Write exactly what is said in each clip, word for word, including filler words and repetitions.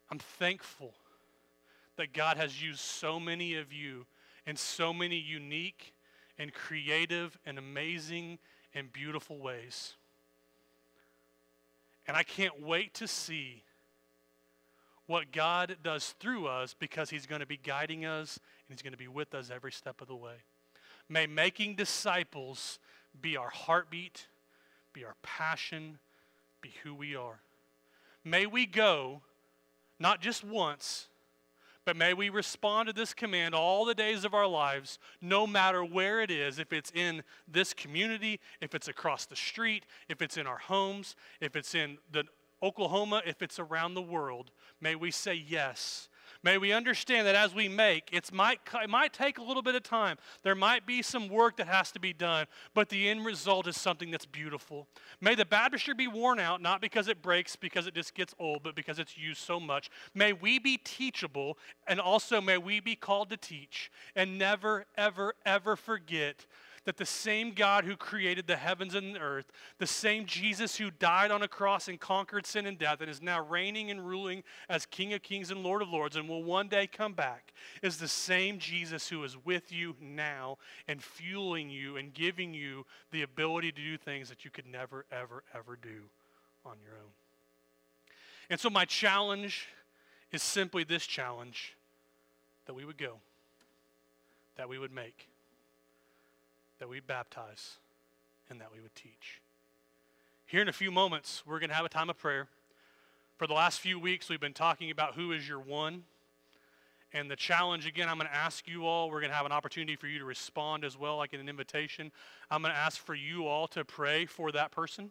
I'm thankful that God has used so many of you in so many unique and creative and amazing and beautiful ways. And I can't wait to see what God does through us, because he's going to be guiding us and he's going to be with us every step of the way. May making disciples be our heartbeat, be our passion, be who we are. May we go not just once, but may we respond to this command all the days of our lives, no matter where it is, if it's in this community, if it's across the street, if it's in our homes, if it's in the Oklahoma, if it's around the world. May we say yes. May we understand that as we make, it's might, it might take a little bit of time. There might be some work that has to be done, but the end result is something that's beautiful. May the baptistry be worn out, not because it breaks, because it just gets old, but because it's used so much. May we be teachable, and also may we be called to teach, and never, ever, ever forget that the same God who created the heavens and the earth, the same Jesus who died on a cross and conquered sin and death and is now reigning and ruling as King of Kings and Lord of Lords and will one day come back, is the same Jesus who is with you now and fueling you and giving you the ability to do things that you could never, ever, ever do on your own. And so my challenge is simply this challenge, that we would go, that we would make, that we baptize, and that we would teach. Here in a few moments, we're going to have a time of prayer. For the last few weeks, we've been talking about who is your one. And the challenge, again, I'm going to ask you all, we're going to have an opportunity for you to respond as well, like in an invitation. I'm going to ask for you all to pray for that person.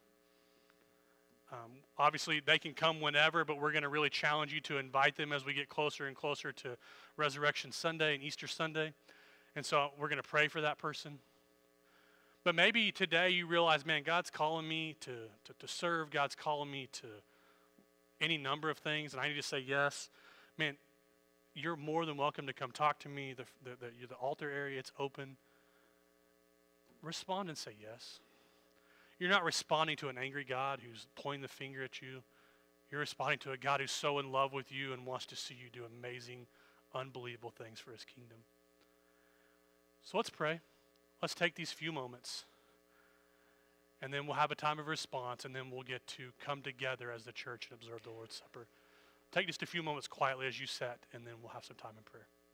Um, obviously, they can come whenever, but we're going to really challenge you to invite them as we get closer and closer to Resurrection Sunday and Easter Sunday. And so we're going to pray for that person. But maybe today you realize, man, God's calling me to, to, to serve. God's calling me to any number of things, and I need to say yes. Man, you're more than welcome to come talk to me. The, the, the, the altar area, it's open. Respond and say yes. You're not responding to an angry God who's pointing the finger at you. You're responding to a God who's so in love with you and wants to see you do amazing, unbelievable things for his kingdom. So let's pray. Let's take these few moments, and then we'll have a time of response, and then we'll get to come together as the church and observe the Lord's Supper. Take just a few moments quietly as you sit, and then we'll have some time in prayer.